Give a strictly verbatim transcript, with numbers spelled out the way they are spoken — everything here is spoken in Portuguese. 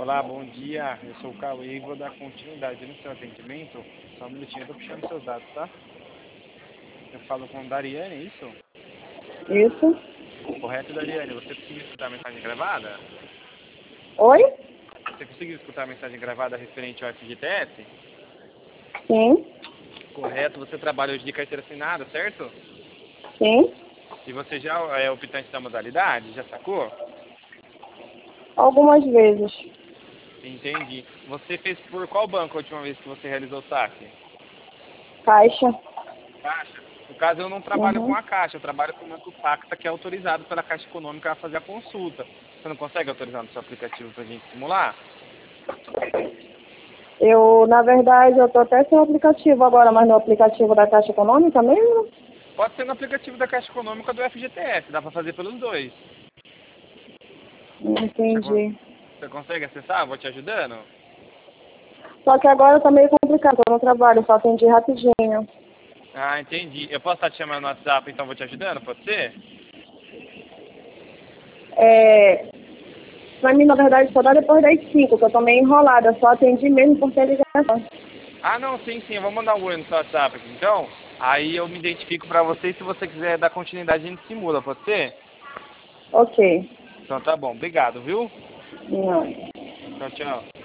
Olá, bom dia. Eu sou o Cauê e vou dar continuidade no seu atendimento. Só um minutinho, eu tô puxando seus dados, tá? Eu falo com Dariane, é isso? Isso. Correto, Dariane? Você conseguiu escutar a mensagem gravada? Oi? Você conseguiu escutar a mensagem gravada referente ao F G T S? Sim. Correto, você trabalha hoje de carteira assinada, certo? Sim. E você já é optante da modalidade? Já sacou? Algumas vezes. Entendi. Você fez por qual banco a última vez que você realizou o saque? Caixa. Caixa. No caso, eu não trabalho com Uhum. a Caixa, eu trabalho com o Banco Pacta, que é autorizado pela Caixa Econômica a fazer a consulta. Você não consegue autorizar no seu aplicativo para a gente simular? Eu, na verdade, eu tô até sem o aplicativo agora, mas no aplicativo da Caixa Econômica mesmo? Pode ser no aplicativo da Caixa Econômica do F G T S, dá para fazer pelos dois. Não Você, con- entendi. você consegue acessar? Vou te ajudando? Só que agora tá meio complicado, eu não trabalho, só atendi rapidinho. Ah, entendi. Eu posso estar te chamando no WhatsApp, então vou te ajudando? Pode ser? É, pra mim, na verdade, só dá depois das cinco, que eu tô meio enrolada, só atendi mesmo por ter ligação. Ah, não, sim, sim. Eu vou mandar um oi no seu WhatsApp aqui, então. Aí eu me identifico para você e se você quiser dar continuidade, a gente simula, pode ser? Ok. Então tá bom. Obrigado, viu? Não. Tchau, tchau.